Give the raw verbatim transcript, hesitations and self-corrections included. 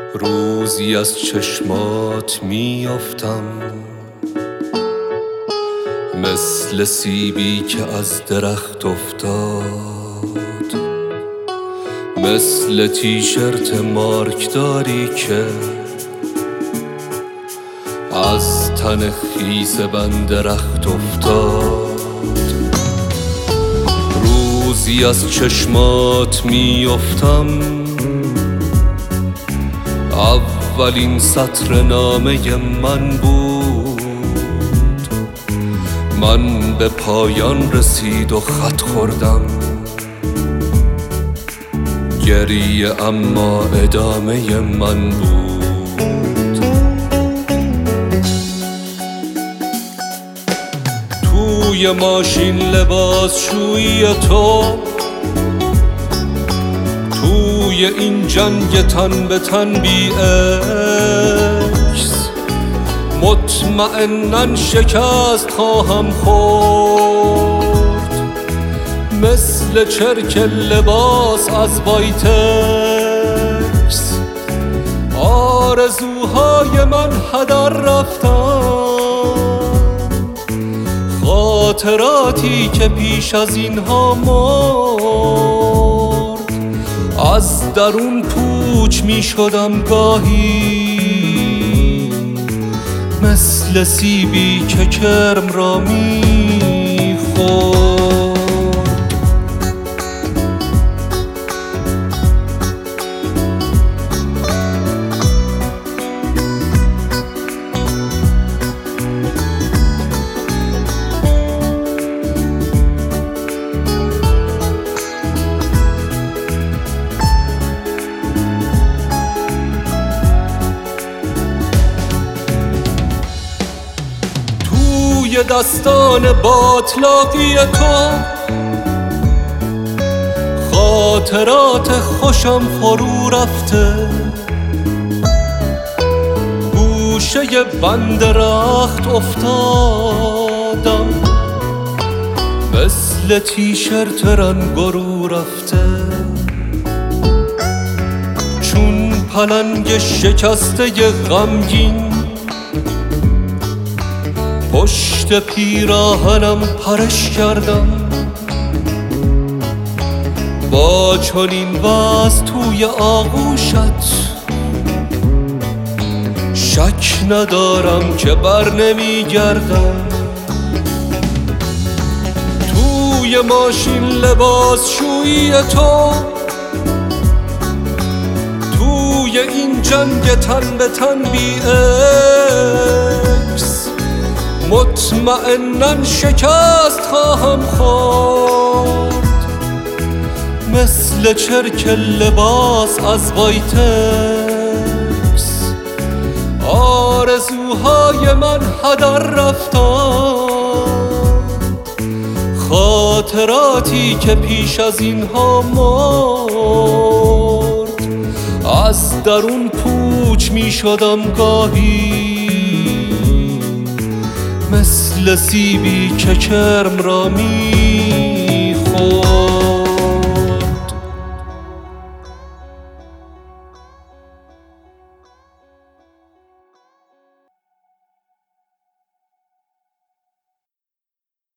روزی از چشمات میافتم، مثل سیبی که از درخت افتاد، مثل تیشرت مارکداری که از تن خیس بند درخت افتاد. روزی از چشمات میافتم، اولین سطر نامه من بود. من به پایان رسید و خط خوردم، گریه اما ادامه من بود. توی ماشین لباسشویی تو، توی این جنگ تن به تن بی عکس، مطمئناً شکست خواهم خورد، مثل چرک لباس از وایتکس. آرزوهای من هدر رفتن، خاطراتی که پیش از اینها مرد. از درون پوچ می شدم گاهی، مثل سیبی که کرم را می خورد. توی دستان باطلاقی تو، خاطرات خوشم فرو رفته. گوشه بند رخت افتادم، مثل تیشرت رنگارو رفته. چون پلنگ شکسته غمگین، پشت پیراهنم پرش کردم. با چنین وز توی آغوشت، شک ندارم که بر نمی گردم. توی ماشین لباسشویی تو، توی این جنگ تن به تن بی عکس، مطمئناً شکست خواهم خورد، مثل چرک لباس از وایتکس. آرزوهای من هدر رفتن، خاطراتی که پیش از اینها مرد. از درون پوچ می شدم گاهی، مثل سیبی که کرم را می